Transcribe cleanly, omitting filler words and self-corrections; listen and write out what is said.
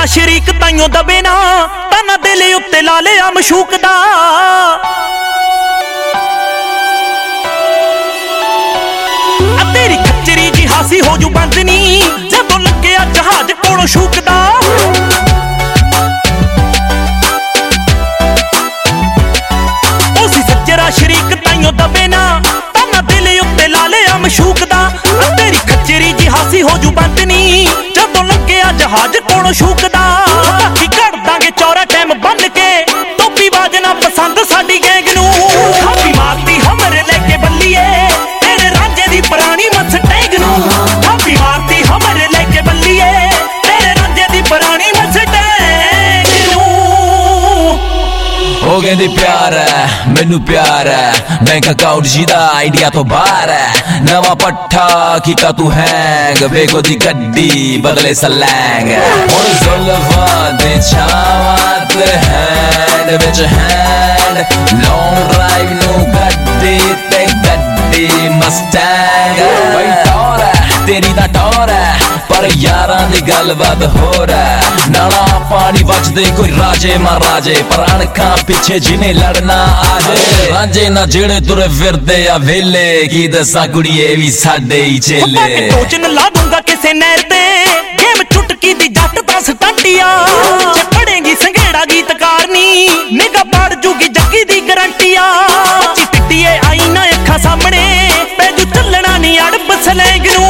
शरीक ताइयों दबे ना ताना दिल उत्ते ला लिया मशूक दा। तेरी खच्चरी जी हासी हो जू बंद नी जदों लग्या जहाज कोलों शूकदा। उसी सज्जरा शरीक ताइयों दबे ना ताना दिल उत्ते ला लिया मशूक दा। तेरी खच्चरी जी हासी हो जू बंद नी जदों लग्या जहाज कोलों शूकदा। बाकी कर दांगे चौरा टाइम बन के टोपी बाजना पसंद साडी गैंग नूं। थापी मारती हमरे लेके बल्लीए तेरे रांझे दी पुरानी मस्टैंग नूं। थापी मारती हमरे लेके बल्लीए तेरे रांझे दी पुरानी मस्टैंग नूं। हो गए प्यार है मैनू प्यार है बैंक अकाउंट जीदा आइडिया तो बाहर है। नवा पट्ठा कीता तू हैंग बेगो दी गड्डी बदले सलैंग। हुण जुल्फां दे छावां ते हैंड विच हैंड लॉन्ग ड्राइव नू गड्डी ते गड्डी मस्टैंग। बई टौर है तेरी दा टौर है पर यारां दी गलबात हो रहा। नाला पानी बचदे कोई राजे महाराजे पर अणखां पिछे जिन्हें लड़ना आजे। रांझे ना जेड़े तुरे फिरदे आ वेले की दसा कुड़िए भी साडे ही चेले। टोचन ला दूंगा किसे नहर ते गेम चुटकी दी जट दा स्टंटिया। जे पड़ेगी संघेड़ा गीतकार नी निगाह पड़ जूगी जग्गी दी गारंटिया। चिट्टिए आई ना अखां सामने पैजू चलना नी अड़ब सलैंग नूं।